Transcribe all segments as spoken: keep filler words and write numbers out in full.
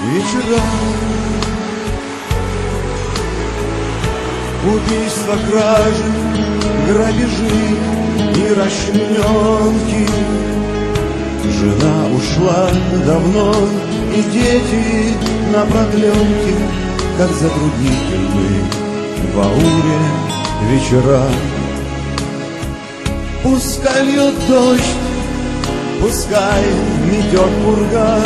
вечера. Убийства, кражи, грабежи и расчлененки. Жена ушла давно, и дети на продленке. Как затруднительны в ауре вечера. Пускай льет дождь, пускай метет пурга,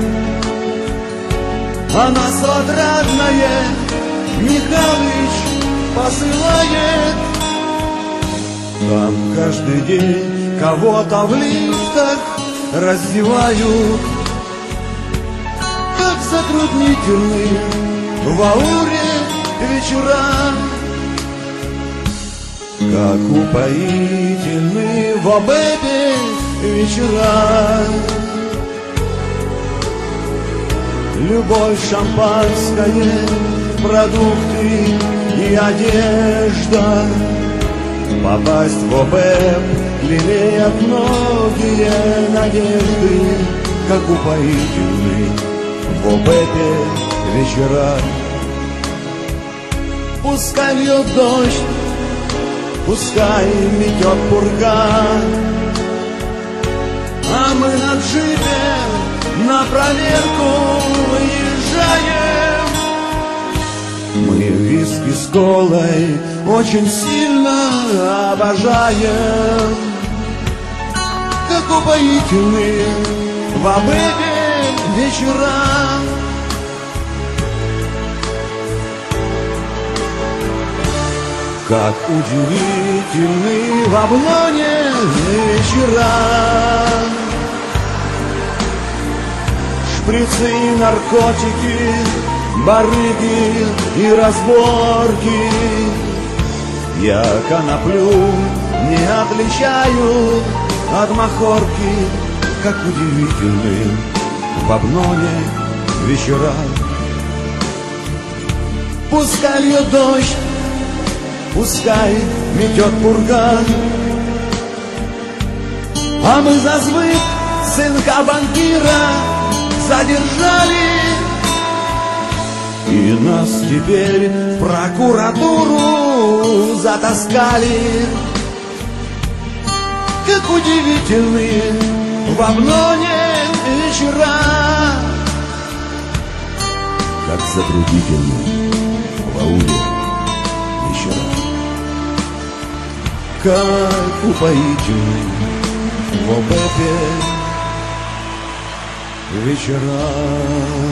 а нас отрадное Михалыч посылает. Там каждый день кого-то в лифтах раздевают. Как затруднительны в ауре вечера. Как упоительны в обеде вечера. Любовь, шампанское, продукты и одежда. Попасть в ОБЭП лелеят многие надежды. Как упоительны в ОБЭПе вечера. Пускай льет дождь, пускай метет пурга, а мы на джипе на проверку выезжаем. Мы виски с колой очень сильно обожаем. Как упоительны в обэпе вечера. Как удивительны в облоне вечера. Шприцы и наркотики, барыги и разборки. Я коноплю не отличаю от махорки. Как удивительны в облоне вечера. Пускай льет дождь, пускай метет пурга, а мы за звык сынка банкира задержали. И нас теперь в прокуратуру затаскали. Как удивительны в облоне вечера. Как затруднительны в ауре вечера. Как упоительны в ОБЭПе вечера.